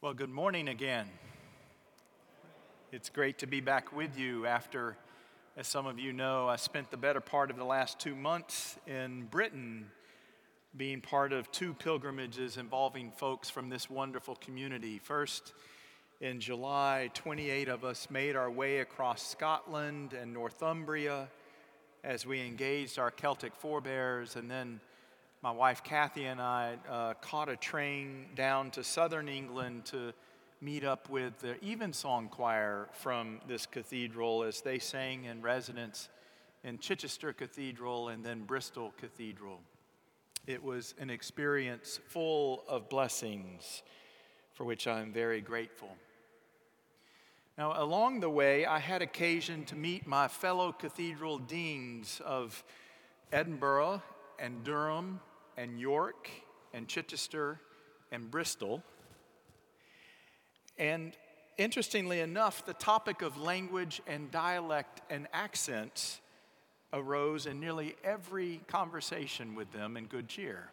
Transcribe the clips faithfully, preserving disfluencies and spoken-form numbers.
Well, good morning again. It's great to be back with you after, as some of you know, I spent the better part of the last two months in Britain being part of two pilgrimages involving folks from this wonderful community. First, in July, twenty-eight of us made our way across Scotland and Northumbria as we engaged our Celtic forebears, and then my wife Kathy and I uh, caught a train down to southern England to meet up with the Evensong Choir from this cathedral as they sang in residence in Chichester Cathedral and then Bristol Cathedral. It was an experience full of blessings for which I'm very grateful. Now, along the way, I had occasion to meet my fellow cathedral deans of Edinburgh and Durham and York and Chichester and Bristol. And interestingly enough, the topic of language and dialect and accents arose in nearly every conversation with them in good cheer.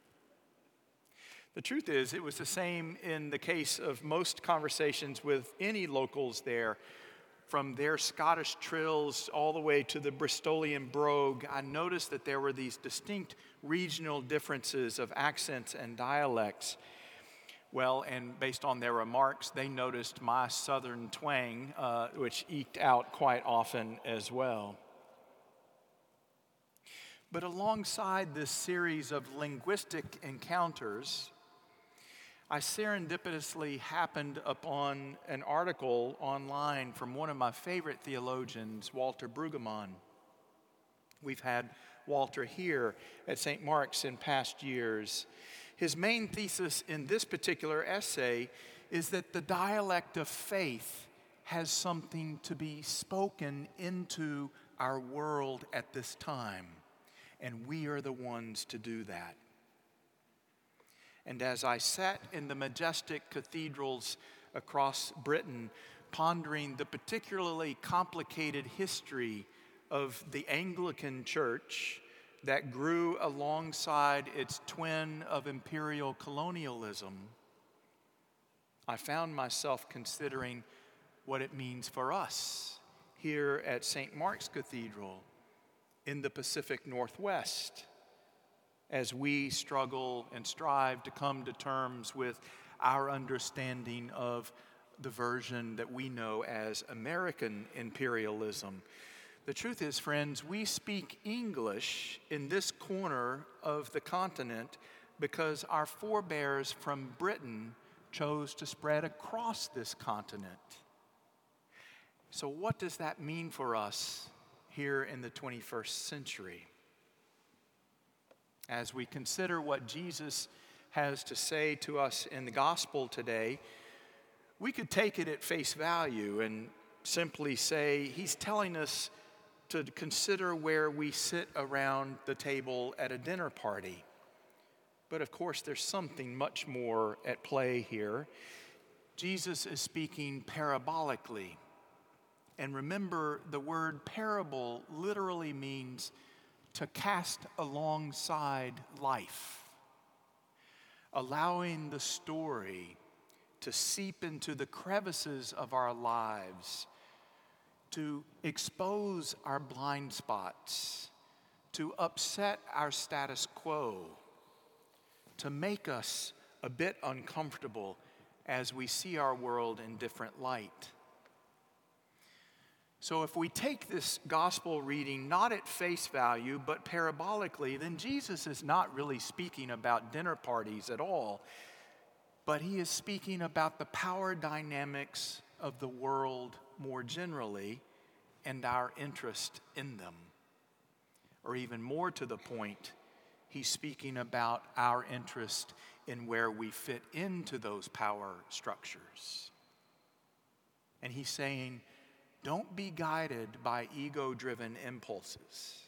The truth is, it was the same in the case of most conversations with any locals there. From their Scottish trills all the way to the Bristolian brogue, I noticed that there were these distinct regional differences of accents and dialects. Well, and based on their remarks, they noticed my southern twang, uh, which eked out quite often as well. But alongside this series of linguistic encounters, I serendipitously happened upon an article online from one of my favorite theologians, Walter Brueggemann. We've had Walter here at Saint Mark's in past years. His main thesis in this particular essay is that the dialect of faith has something to be spoken into our world at this time, and we are the ones to do that. And as I sat in the majestic cathedrals across Britain, pondering the particularly complicated history of the Anglican Church that grew alongside its twin of imperial colonialism, I found myself considering what it means for us here at Saint Mark's Cathedral in the Pacific Northwest, as we struggle and strive to come to terms with our understanding of the version that we know as American imperialism. The truth is, friends, we speak English in this corner of the continent because our forebears from Britain chose to spread across this continent. So what does that mean for us here in the twenty-first century? As we consider what Jesus has to say to us in the gospel today, we could take it at face value and simply say he's telling us to consider where we sit around the table at a dinner party. But of course, there's something much more at play here. Jesus is speaking parabolically. And remember, the word parable literally means to cast alongside life, allowing the story to seep into the crevices of our lives, to expose our blind spots, to upset our status quo, to make us a bit uncomfortable as we see our world in different light. So if we take this gospel reading not at face value, but parabolically, then Jesus is not really speaking about dinner parties at all, but he is speaking about the power dynamics of the world more generally and our interest in them. Or even more to the point, he's speaking about our interest in where we fit into those power structures. And he's saying, don't be guided by ego-driven impulses.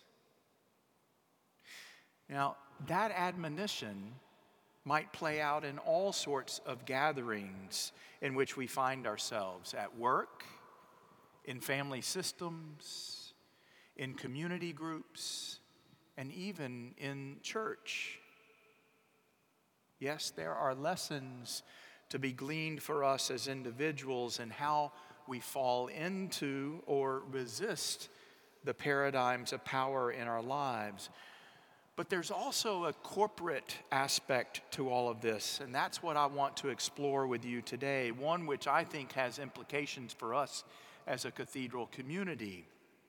Now, that admonition might play out in all sorts of gatherings in which we find ourselves, at work, in family systems, in community groups, and even in church. Yes, there are lessons to be gleaned for us as individuals and how we fall into or resist the paradigms of power in our lives. But there's also a corporate aspect to all of this, and that's what I want to explore with you today, one which I think has implications for us as a cathedral community.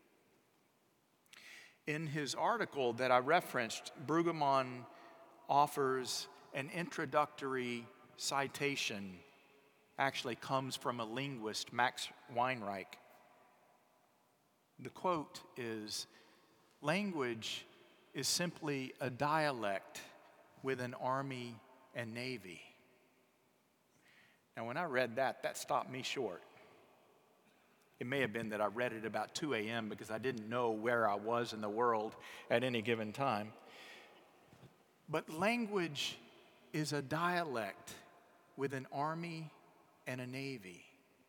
In his article that I referenced, Brueggemann offers an introductory citation, actually comes from a linguist, Max Weinreich. The quote is, "Language is simply a dialect with an army and navy." Now, when I read that, that stopped me short. It may have been that I read it about two a.m. because I didn't know where I was in the world at any given time. But language is a dialect with an army and a navy.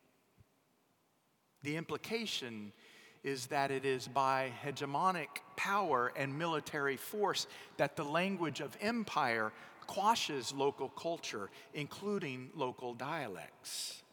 The implication is that it is by hegemonic power and military force that the language of empire quashes local culture, including local dialects.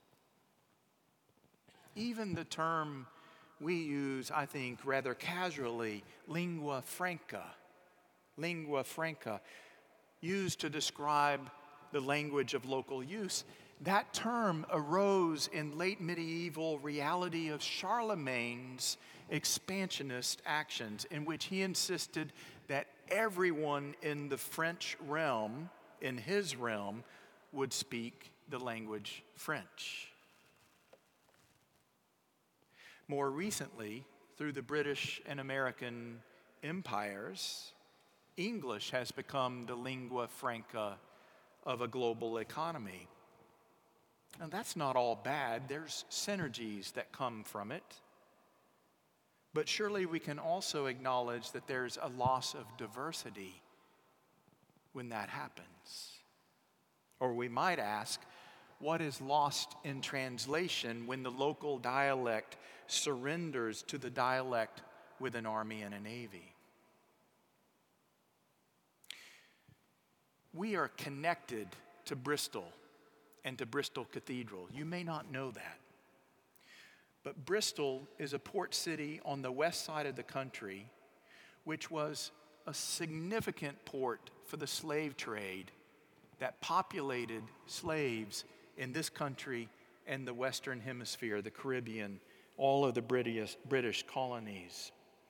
Even the term we use, I think, rather casually, lingua franca, lingua franca, used to describe the language of local use, that term arose in late medieval reality of Charlemagne's expansionist actions, in which he insisted that everyone in the French realm, in his realm, would speak the language French. More recently, through the British and American empires, English has become the lingua franca of a global economy. And that's not all bad. There's synergies that come from it. But surely we can also acknowledge that there's a loss of diversity when that happens. Or we might ask, what is lost in translation when the local dialect surrenders to the dialect with an army and a navy? We are connected to Bristol and to Bristol Cathedral. You may not know that. But Bristol is a port city on the west side of the country, which was a significant port for the slave trade that populated slaves in this country and the Western Hemisphere, the Caribbean, all of the British, British colonies.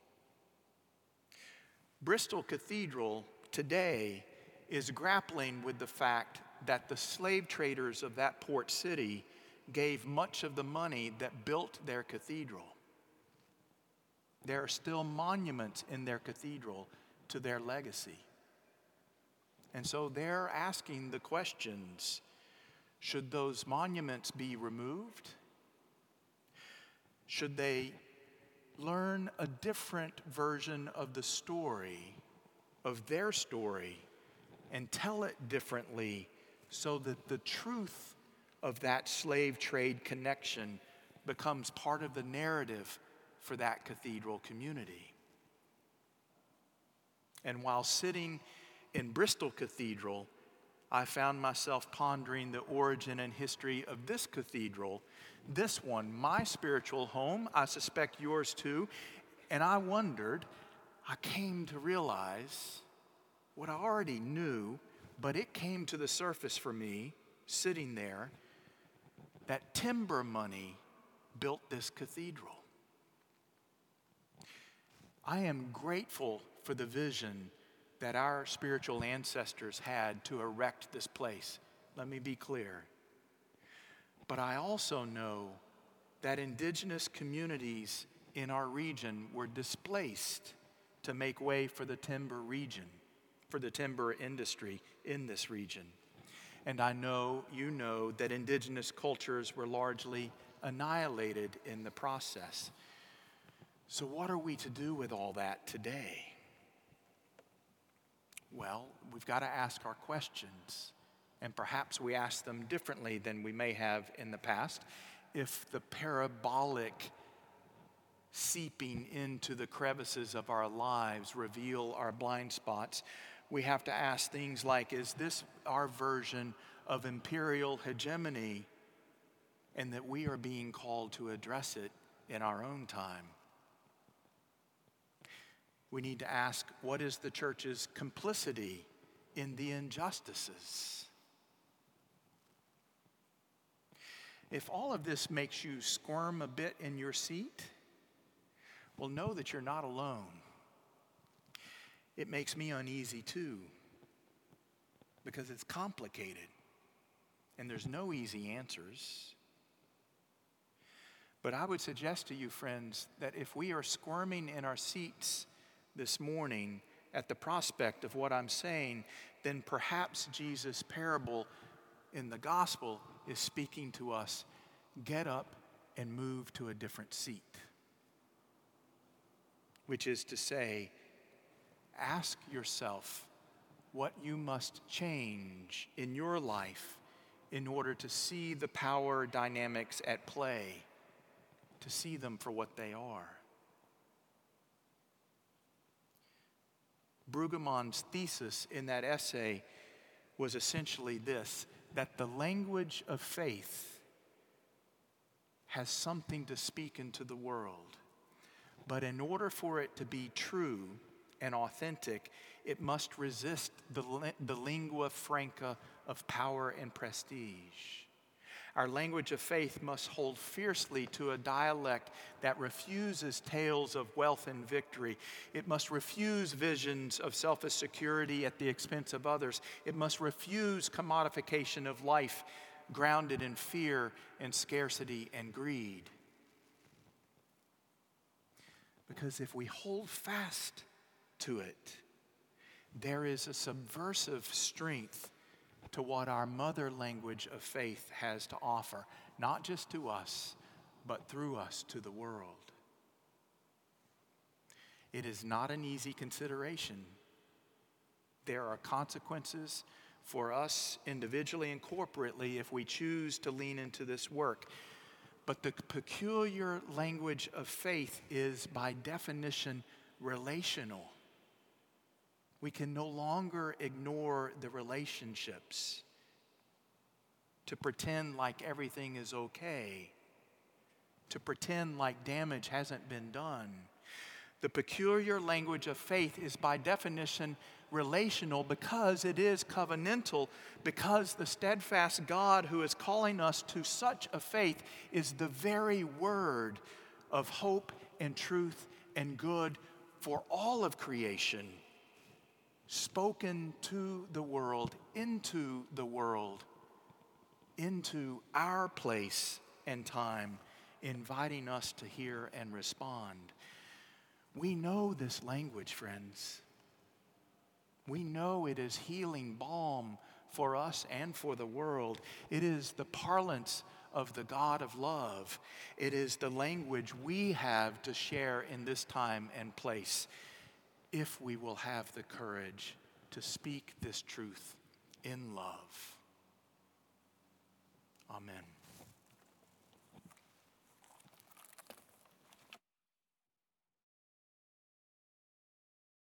Bristol Cathedral today is grappling with the fact that the slave traders of that port city gave much of the money that built their cathedral. There are still monuments in their cathedral to their legacy. And so they're asking the questions, should those monuments be removed? Should they learn a different version of the story, of their story, and tell it differently so that the truth of that slave trade connection becomes part of the narrative for that cathedral community? And while sitting in Bristol Cathedral, I found myself pondering the origin and history of this cathedral, this one, my spiritual home, I suspect yours too, and I wondered, I came to realize what I already knew, but it came to the surface for me, sitting there, that timber money built this cathedral. I am grateful for the vision that our spiritual ancestors had to erect this place. Let me be clear. But I also know that indigenous communities in our region were displaced to make way for the timber region, for the timber industry in this region. And I know you know that indigenous cultures were largely annihilated in the process. So what are we to do with all that today? Well, we've got to ask our questions, and perhaps we ask them differently than we may have in the past. If the parabolic seeping into the crevices of our lives reveal our blind spots, we have to ask things like, is this our version of imperial hegemony, and that we are being called to address it in our own time. We need to ask, what is the church's complicity in the injustices? If all of this makes you squirm a bit in your seat, well, know that you're not alone. It makes me uneasy too, because it's complicated, and there's no easy answers. But I would suggest to you, friends, that if we are squirming in our seats this morning at the prospect of what I'm saying, then perhaps Jesus' parable in the gospel is speaking to us. Get up and move to a different seat. Which is to say, ask yourself what you must change in your life in order to see the power dynamics at play, to see them for what they are. Brueggemann's thesis in that essay was essentially this, that the language of faith has something to speak into the world. But in order for it to be true and authentic, it must resist the, the lingua franca of power and prestige. Our language of faith must hold fiercely to a dialect that refuses tales of wealth and victory. It must refuse visions of selfish security at the expense of others. It must refuse commodification of life grounded in fear and scarcity and greed. Because if we hold fast to it, there is a subversive strength to what our mother language of faith has to offer, not just to us, but through us to the world. It is not an easy consideration. There are consequences for us individually and corporately if we choose to lean into this work. But the peculiar language of faith is, by definition, relational. We can no longer ignore the relationships to pretend like everything is okay, to pretend like damage hasn't been done. The peculiar language of faith is, by definition, relational because it is covenantal, because the steadfast God who is calling us to such a faith is the very word of hope and truth and good for all of creation, spoken to the world, into the world, into our place and time, inviting us to hear and respond. We know this language, friends. We know it is healing balm for us and for the world. It is the parlance of the God of love. It is the language we have to share in this time and place, if we will have the courage to speak this truth in love. Amen.